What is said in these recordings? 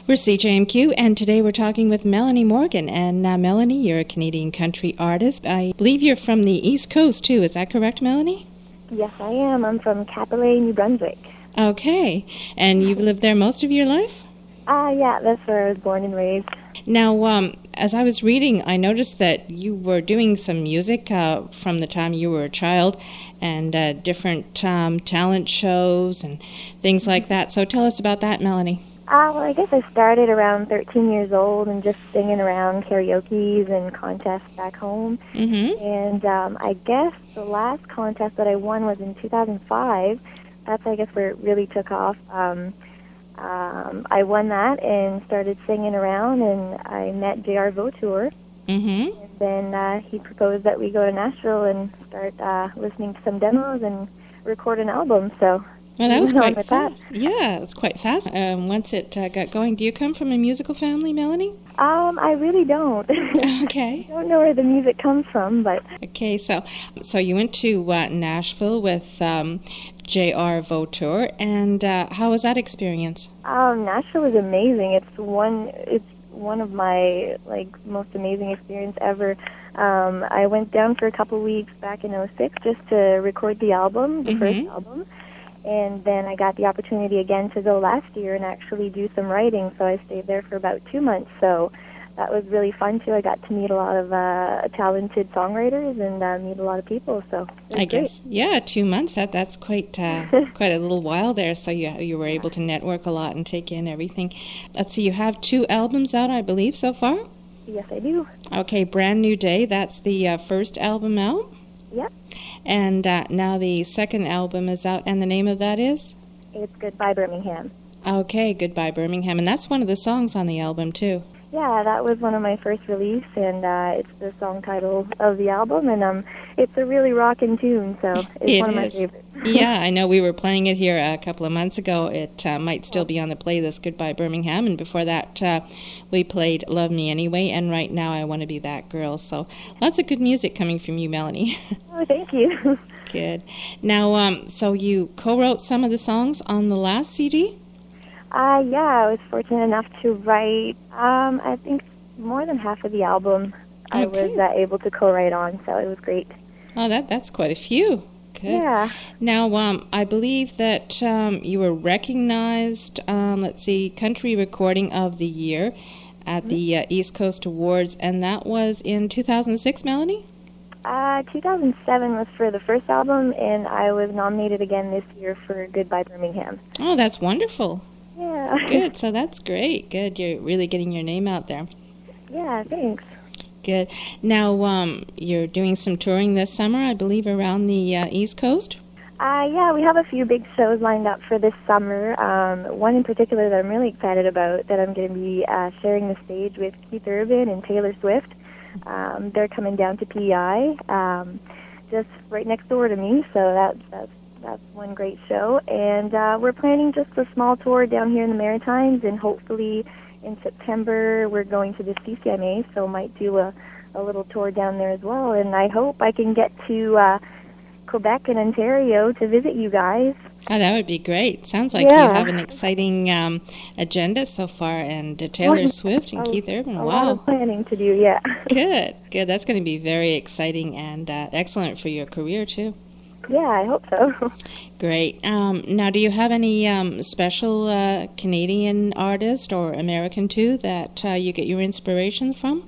We're CJMQ, and today we're talking with Melanie Morgan. And Melanie, you're a Canadian country artist. I believe you're from the East Coast, too. Is that correct, Melanie? Yes, I am. I'm from Capilé, New Brunswick. Okay. And you've lived there most of your life? Yeah, that's where I was born and raised. Now, as I was reading, I noticed that you were doing some music from the time you were a child and different talent shows and things like that. So tell us about that, Melanie. Well, I guess I started around 13 years old and just singing around karaoke's and contests back home. Mm-hmm. And I guess the last contest that I won was in 2005. That's, I guess, where it really took off. I won that and started singing around, and I met J.R. Vautour. Mm-hmm. And then he proposed that we go to Nashville and start listening to some demos and record an album. So well, that was quite fast. That. Yeah, it was quite fast. Once it got going, do you come from a musical family, Melanie? I really don't. Okay. I don't know where the music comes from, but... Okay, so you went to Nashville with J.R. Vautour, and how was that experience? Nashville was amazing. It's one of my most amazing experience ever. I went down for a couple weeks back in '06 just to record the album, the first album. And then I got the opportunity again to go last year and actually do some writing, so I stayed there for about 2 months. So that was really fun, too. I got to meet a lot of talented songwriters and meet a lot of people, so it was guess, great. Yeah, 2 months, that's quite quite a little while there, so you were able to network a lot and take in everything. Let's see, you have 2 albums out, I believe, so far? Yes, I do. Okay, Brand New Day, that's the first album out? Yep. And now the second album is out, and the name of that is? It's Goodbye Birmingham. Okay, Goodbye Birmingham, and that's one of the songs on the album, too. Yeah, that was one of my first release, and it's the song title of the album, and it's a really rockin' tune, so it's one of my favorites. Yeah, I know we were playing it here a couple of months ago. It might still be on the playlist, Goodbye Birmingham, and before that we played Love Me Anyway, and right now I Want to Be That Girl. So lots of good music coming from you, Melanie. Oh, thank you. Good. Now, so you co-wrote some of the songs on the last CD? Yeah, I was fortunate enough to write, I think, more than half of the album. Okay. I was able to co-write on, so it was great. Oh, that's quite a few. Good. Yeah. Now, I believe that you were recognized, Country Recording of the Year at the East Coast Awards, and that was in 2006, Melanie? 2007 was for the first album, and I was nominated again this year for Goodbye Birmingham. Oh, that's wonderful. Yeah. Good, so that's great. Good, you're really getting your name out there. Yeah, thanks. Good. Now, you're doing some touring this summer, I believe, around the East Coast? Yeah, we have a few big shows lined up for this summer. One in particular that I'm really excited about, that I'm going to be sharing the stage with Keith Urban and Taylor Swift. They're coming down to PEI, just right next door to me, so that's one great show. And we're planning just a small tour down here in the Maritimes, and hopefully in September we're going to the CCMA, so might do a little tour down there as well. And I hope I can get to Quebec and Ontario to visit you guys. Oh, that would be great. Sounds like you have an exciting agenda so far, and Taylor Swift and Keith Urban. A wow. lot of planning to do, yeah. Good. That's going to be very exciting and excellent for your career, too. Yeah, I hope so. Great. Now, do you have any special Canadian artist or American, too, that you get your inspiration from?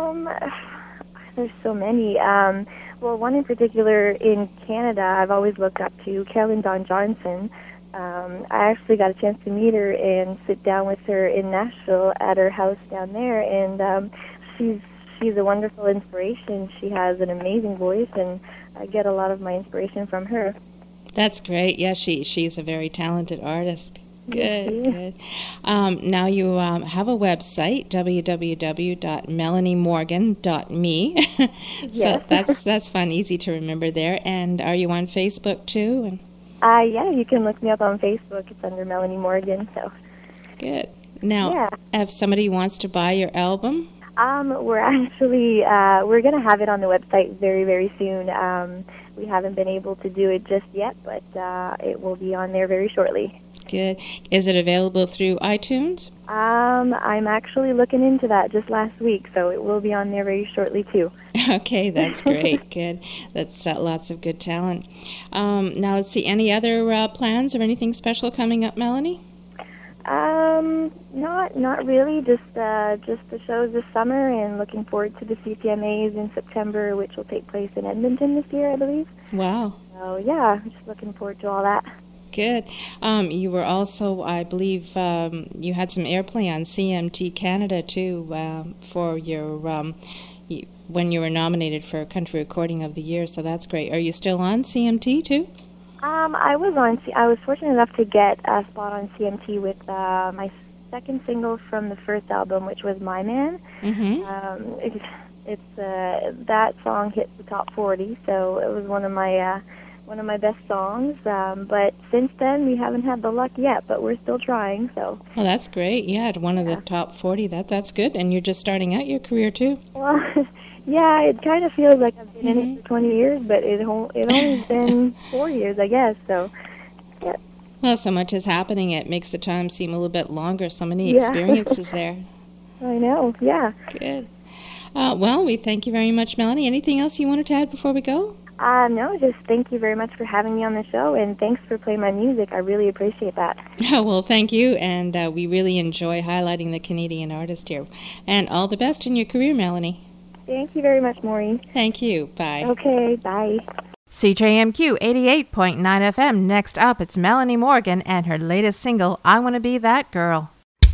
There's so many. Well, one in particular in Canada I've always looked up to, Caroline Dawn Johnson. I actually got a chance to meet her and sit down with her in Nashville at her house down there, and she's a wonderful inspiration. She has an amazing voice, and I get a lot of my inspiration from her. That's great. Yeah, she's a very talented artist. Good. Now you have a website, www.melaniemorgan.me. So that's fun, easy to remember there. And are you on Facebook too? Yeah, you can look me up on Facebook. It's under Melanie Morgan. So. Good. Now, if somebody wants to buy your album, we're actually we're going to have it on the website very, very soon. We haven't been able to do it just yet, but it will be on there very shortly. Good. Is it available through iTunes? I'm actually looking into that just last week, so it will be on there very shortly too. Okay, that's great. Good. That's lots of good talent. Now let's see. Any other plans or anything special coming up, Melanie? Not really. Just the shows this summer, and looking forward to the CCMAs in September, which will take place in Edmonton this year, I believe. Wow. So yeah, just looking forward to all that. Good. You were also, I believe, you had some airplay on CMT Canada too for your when you were nominated for Country Recording of the Year. So that's great. Are you still on CMT too? I was fortunate enough to get a spot on CMT with my second single from the first album, which was My Man. Mm-hmm. That song hit the top 40, so it was one of my best songs. But since then, we haven't had the luck yet, but we're still trying. So. Well, that's great. Yeah, one of the top 40. That's good. And you're just starting out your career too. Well. Yeah, it kind of feels like I've been in it for 20 years, but it only been 4 years, I guess, so, yeah. Well, so much is happening, it makes the time seem a little bit longer, so many experiences there. I know, yeah. Good. Well, we thank you very much, Melanie. Anything else you wanted to add before we go? No, just thank you very much for having me on the show, and thanks for playing my music. I really appreciate that. Well, thank you, and we really enjoy highlighting the Canadian artist here. And all the best in your career, Melanie. Thank you very much, Maureen. Thank you. Bye. Okay, bye. CJMQ 88.9 FM. Next up, it's Melanie Morgan and her latest single, I Want to Be That Girl.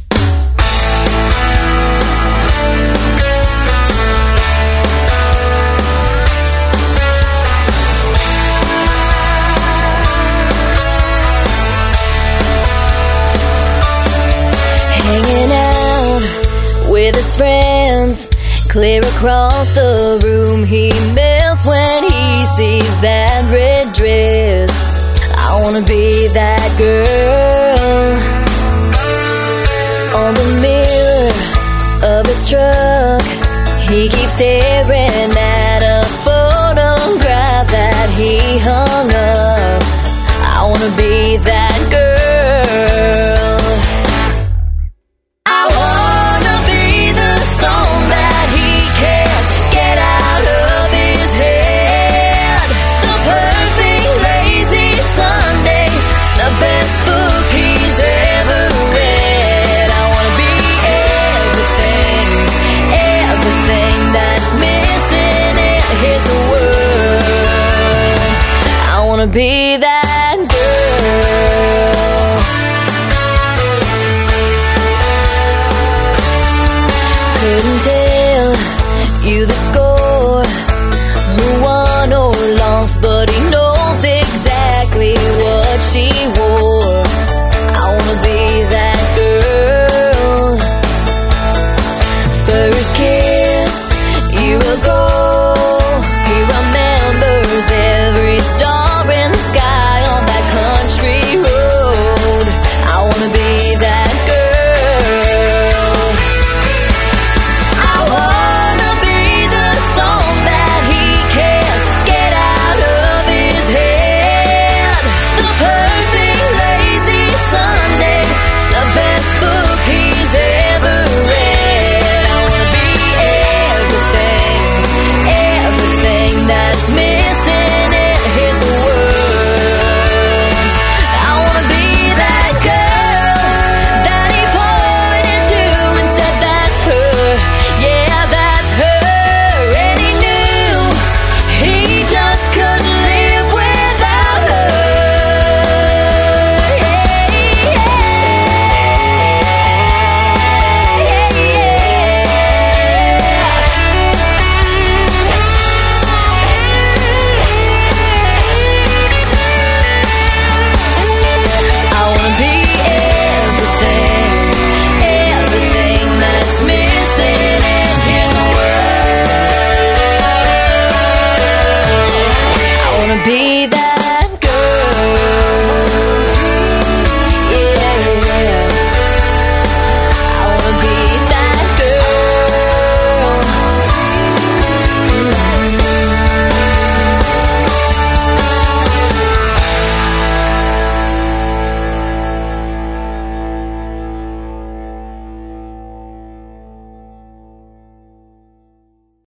Hanging out with his friends, clear across the room, he melts when he sees that red dress. I wanna be that girl. On the mirror of his truck, he keeps staring at a photograph that he hung up. I wanna be that girl. Be that girl. Couldn't tell you the score, who won or lost, but he